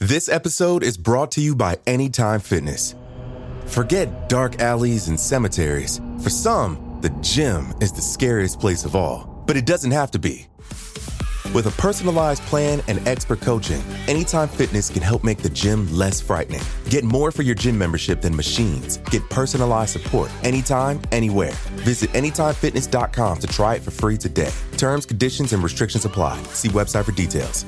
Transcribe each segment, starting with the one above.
This episode is brought to you by Anytime Fitness. Forget dark alleys and cemeteries. For some, the gym is the scariest place of all, but it doesn't have to be. With a personalized plan and expert coaching, Anytime Fitness can help make the gym less frightening. Get more for your gym membership than machines. Get personalized support anytime, anywhere. Visit AnytimeFitness.com to try it for free today. Terms, conditions, and restrictions apply. See website for details.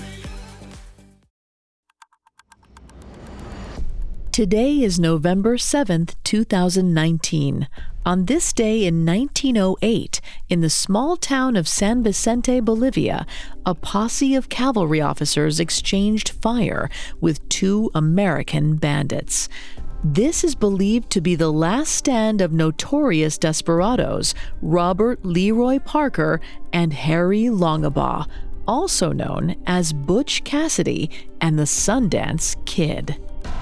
Today is November 7th, 2019. On this day in 1908, in the small town of San Vicente, Bolivia, a posse of cavalry officers exchanged fire with two American bandits. This is believed to be the last stand of notorious desperados Robert Leroy Parker and Harry Longabaugh, also known as Butch Cassidy and the Sundance Kid.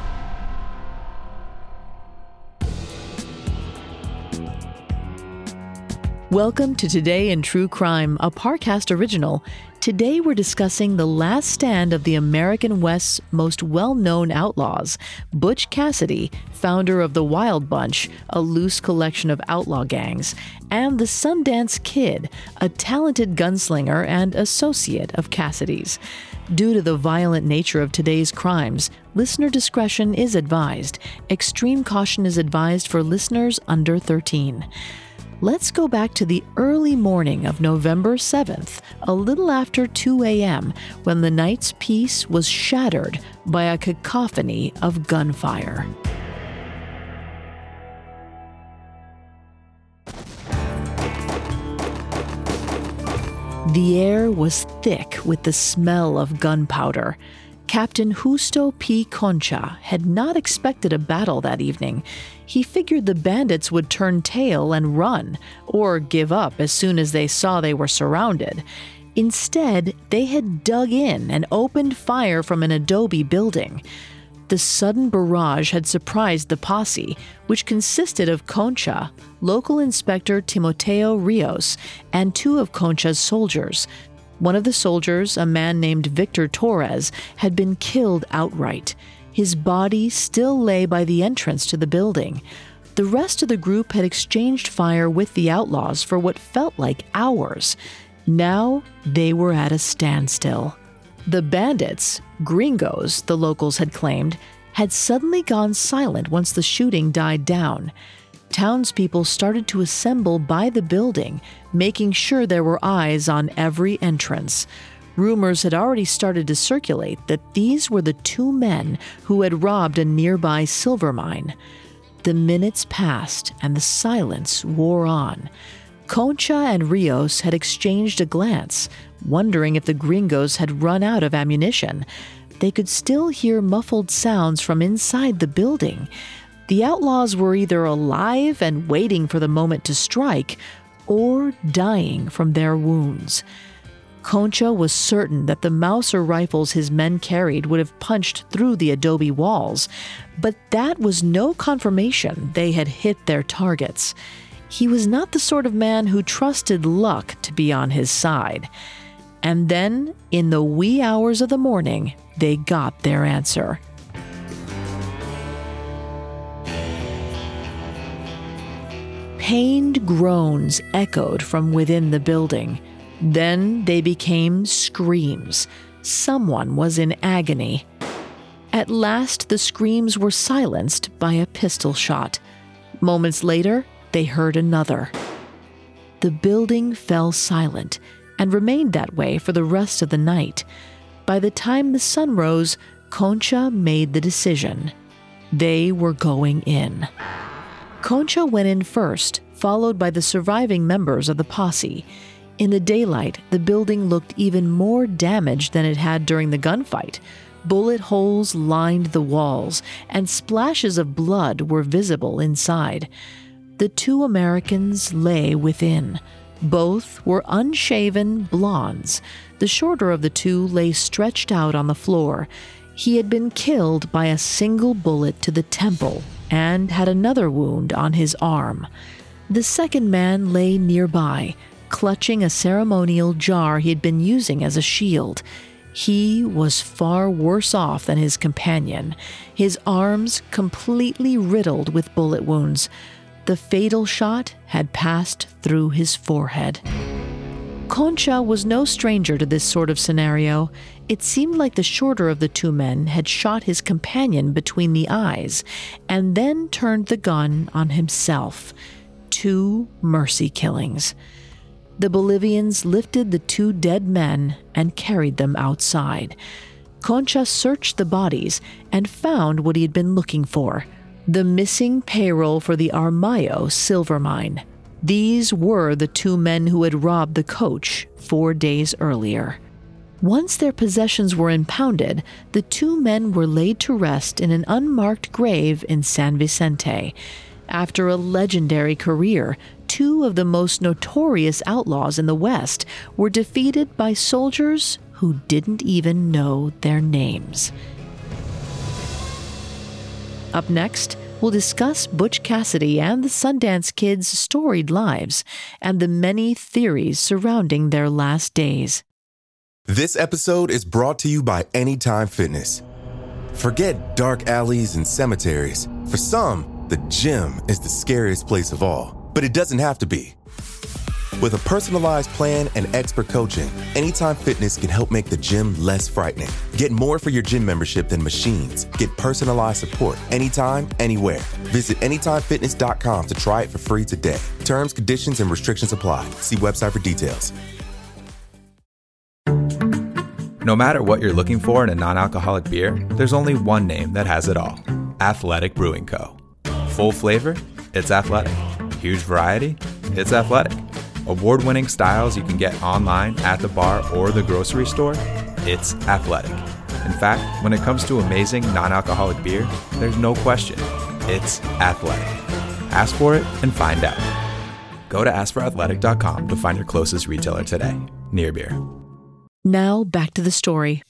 Welcome to Today in True Crime, a Parcast original. Today we're discussing the last stand of the American West's most well-known outlaws, Butch Cassidy, founder of the Wild Bunch, a loose collection of outlaw gangs, and the Sundance Kid, a talented gunslinger and associate of Cassidy's. Due to the violent nature of today's crimes, listener discretion is advised. Extreme caution is advised for listeners under 13. Let's go back to the early morning of November 7th, a little after 2 a.m., when the night's peace was shattered by a cacophony of gunfire. The air was thick with the smell of gunpowder. Captain Justo P. Concha had not expected a battle that evening. He figured the bandits would turn tail and run, or give up as soon as they saw they were surrounded. Instead, they had dug in and opened fire from an adobe building. The sudden barrage had surprised the posse, which consisted of Concha, local inspector Timoteo Rios, and two of Concha's soldiers. One of the soldiers, a man named Victor Torres, had been killed outright. His body still lay by the entrance to the building. The rest of the group had exchanged fire with the outlaws for what felt like hours. Now they were at a standstill. The bandits, gringos, the locals had claimed, had suddenly gone silent once the shooting died down. Townspeople started to assemble by the building, making sure there were eyes on every entrance. Rumors had already started to circulate that these were the two men who had robbed a nearby silver mine. The minutes passed and the silence wore on. Concha and Rios had exchanged a glance, wondering if the gringos had run out of ammunition. They could still hear muffled sounds from inside the building. The outlaws were either alive and waiting for the moment to strike, or dying from their wounds. Concha was certain that the Mauser rifles his men carried would have punched through the adobe walls, but that was no confirmation they had hit their targets. He was not the sort of man who trusted luck to be on his side. And then, in the wee hours of the morning, they got their answer. Pained groans echoed from within the building. Then they became screams. Someone was in agony. At last, the screams were silenced by a pistol shot. Moments later, they heard another. The building fell silent and remained that way for the rest of the night. By the time the sun rose, Concha made the decision. They were going in. Concha went in first, followed by the surviving members of the posse. In the daylight, the building looked even more damaged than it had during the gunfight. Bullet holes lined the walls, and splashes of blood were visible inside. The two Americans lay within. Both were unshaven blondes. The shorter of the two lay stretched out on the floor. He had been killed by a single bullet to the temple and had another wound on his arm. The second man lay nearby, clutching a ceremonial jar he had been using as a shield. He was far worse off than his companion, his arms completely riddled with bullet wounds. The fatal shot had passed through his forehead. Concha was no stranger to this sort of scenario. It seemed like the shorter of the two men had shot his companion between the eyes and then turned the gun on himself. 2 mercy killings. The Bolivians lifted the 2 dead men and carried them outside. Concha searched the bodies and found what he had been looking for: the missing payroll for the Armayo silver mine. These were the 2 men who had robbed the coach 4 days earlier. Once their possessions were impounded, the 2 men were laid to rest in an unmarked grave in San Vicente. After a legendary career, 2 of the most notorious outlaws in the West were defeated by soldiers who didn't even know their names. Up next, we'll discuss Butch Cassidy and the Sundance Kid's storied lives and the many theories surrounding their last days. This episode is brought to you by Anytime Fitness. Forget dark alleys and cemeteries. For some, the gym is the scariest place of all, but it doesn't have to be. With a personalized plan and expert coaching, Anytime Fitness can help make the gym less frightening. Get more for your gym membership than machines. Get personalized support anytime, anywhere. Visit AnytimeFitness.com to try it for free today. Terms, conditions, and restrictions apply. See website for details. No matter what you're looking for in a non-alcoholic beer, there's only one name that has it all: Athletic Brewing Co. Full flavor? It's athletic. Huge variety? It's athletic. Award-winning styles you can get online, at the bar, or the grocery store? It's athletic. In fact, when it comes to amazing non-alcoholic beer, there's no question. It's athletic. Ask for it and find out. Go to askforathletic.com to find your closest retailer today. Near Beer. Now back to the story.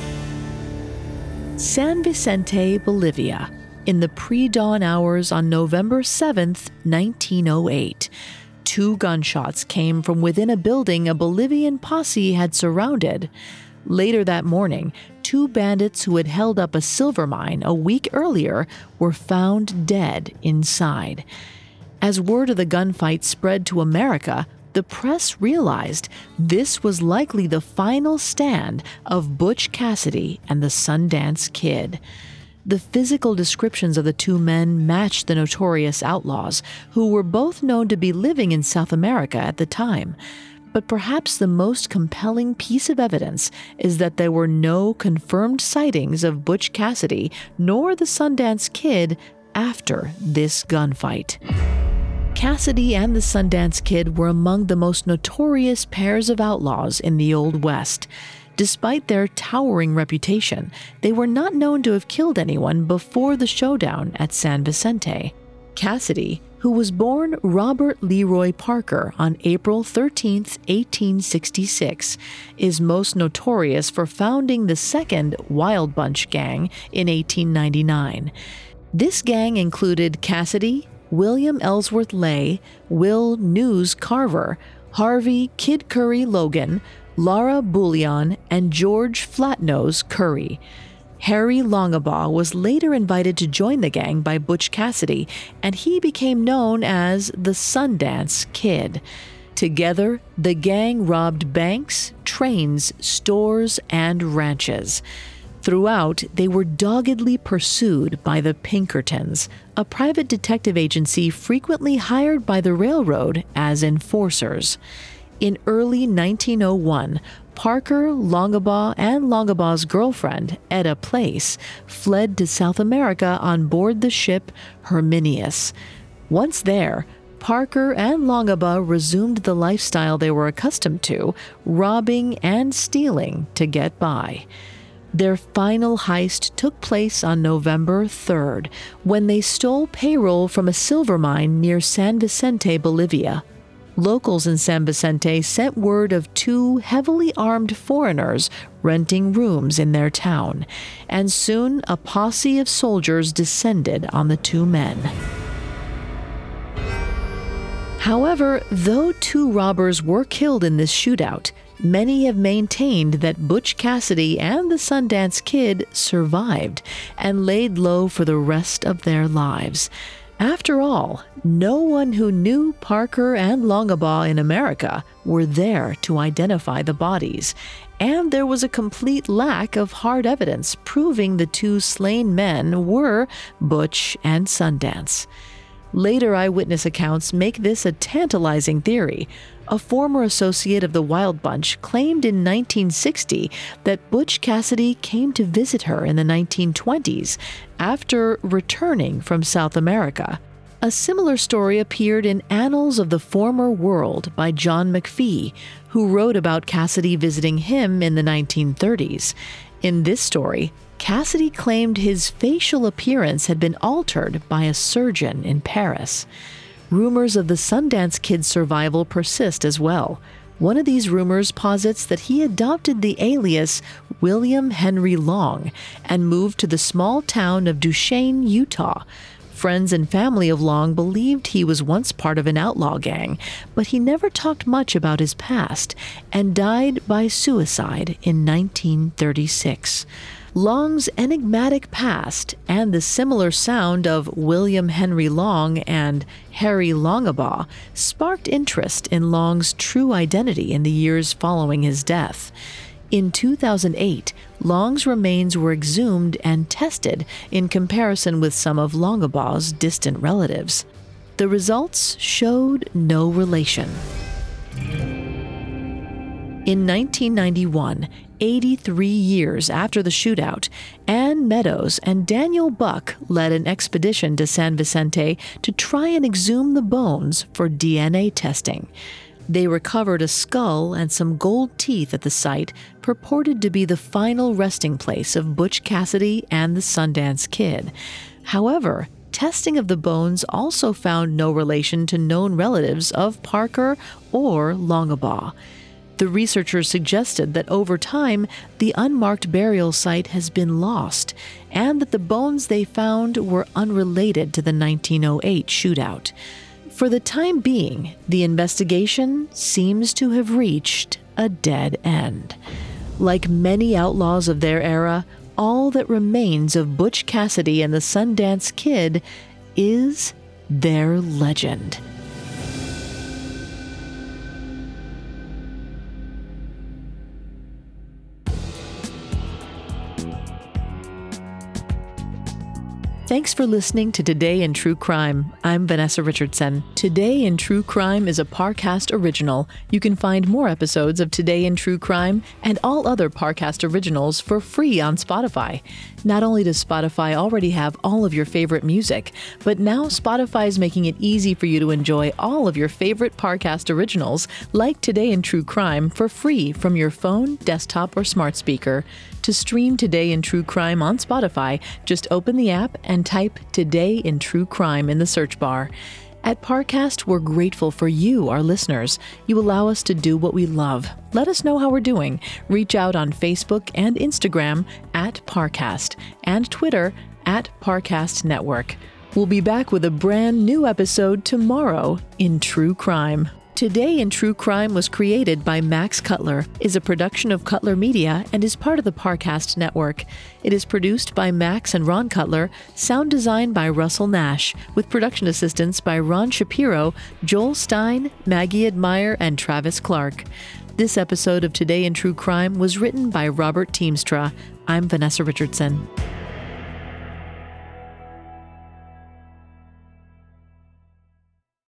San Vicente, Bolivia, in the pre-dawn hours on November 7th, 1908. 2 gunshots came from within a building a Bolivian posse had surrounded. Later that morning, 2 bandits who had held up a silver mine a week earlier were found dead inside. As word of the gunfight spread to America, the press realized this was likely the final stand of Butch Cassidy and the Sundance Kid. The physical descriptions of the 2 men matched the notorious outlaws, who were both known to be living in South America at the time. But perhaps the most compelling piece of evidence is that there were no confirmed sightings of Butch Cassidy nor the Sundance Kid after this gunfight. Cassidy and the Sundance Kid were among the most notorious pairs of outlaws in the Old West. Despite their towering reputation, they were not known to have killed anyone before the showdown at San Vicente. Cassidy, who was born Robert Leroy Parker on April 13, 1866, is most notorious for founding the second Wild Bunch gang in 1899. This gang included Cassidy, William Ellsworth Lay, Will News Carver, Harvey Kid Curry Logan, Laura Bullion, and George Flatnose Curry. Harry Longabaugh was later invited to join the gang by Butch Cassidy, and he became known as the Sundance Kid. Together, the gang robbed banks, trains, stores, and ranches. Throughout, they were doggedly pursued by the Pinkertons, a private detective agency frequently hired by the railroad as enforcers. In early 1901, Parker, Longabaugh, and Longabaugh's girlfriend, Etta Place, fled to South America on board the ship Herminius. Once there, Parker and Longabaugh resumed the lifestyle they were accustomed to, robbing and stealing to get by. Their final heist took place on November 3rd, when they stole payroll from a silver mine near San Vicente, Bolivia. Locals in San Vicente sent word of 2 heavily armed foreigners renting rooms in their town, and soon a posse of soldiers descended on the 2 men. However, though 2 robbers were killed in this shootout, Many have maintained that Butch Cassidy and the Sundance Kid survived and laid low for the rest of their lives. After all, no one who knew Parker and Longabaugh in America were there to identify the bodies, and there was a complete lack of hard evidence proving the two slain men were Butch and Sundance. Later eyewitness accounts make this a tantalizing theory. A former associate of the Wild Bunch claimed in 1960 that Butch Cassidy came to visit her in the 1920s after returning from South America. A similar story appeared in Annals of the Former World by John McPhee, who wrote about Cassidy visiting him in the 1930s. In this story, Cassidy claimed his facial appearance had been altered by a surgeon in Paris. Rumors of the Sundance Kid's survival persist as well. One of these rumors posits that he adopted the alias William Henry Long and moved to the small town of Duchesne, Utah. Friends and family of Long believed he was once part of an outlaw gang, but he never talked much about his past and died by suicide in 1936. Long's enigmatic past and the similar sound of William Henry Long and Harry Longabaugh sparked interest in Long's true identity in the years following his death. In 2008, Long's remains were exhumed and tested in comparison with some of Longabaugh's distant relatives. The results showed no relation. In 1991, 83 years after the shootout, Ann Meadows and Daniel Buck led an expedition to San Vicente to try and exhume the bones for DNA testing. They recovered a skull and some gold teeth at the site purported to be the final resting place of Butch Cassidy and the Sundance Kid. However, testing of the bones also found no relation to known relatives of Parker or Longabaugh. The researchers suggested that over time, the unmarked burial site has been lost, and that the bones they found were unrelated to the 1908 shootout. For the time being, the investigation seems to have reached a dead end. Like many outlaws of their era, all that remains of Butch Cassidy and the Sundance Kid is their legend. Thanks for listening to Today in True Crime. I'm Vanessa Richardson. Today in True Crime is a Parcast original. You can find more episodes of Today in True Crime and all other Parcast originals for free on Spotify. Not only does Spotify already have all of your favorite music, but now Spotify is making it easy for you to enjoy all of your favorite Parcast originals, like Today in True Crime, for free from your phone, desktop, or smart speaker. To stream Today in True Crime on Spotify, just open the app and type Today in True Crime in the search bar. At Parcast, we're grateful for you, our listeners. You allow us to do what we love. Let us know how we're doing. Reach out on Facebook and Instagram at Parcast and Twitter at Parcast Network. We'll be back with a brand new episode tomorrow in True Crime. Today in True Crime was created by Max Cutler, is a production of Cutler Media, and is part of the Parcast Network. It is produced by Max and Ron Cutler, sound design by Russell Nash, with production assistance by Ron Shapiro, Joel Stein, Maggie Admire, and Travis Clark. This episode of Today in True Crime was written by Robert Teamstra. I'm Vanessa Richardson.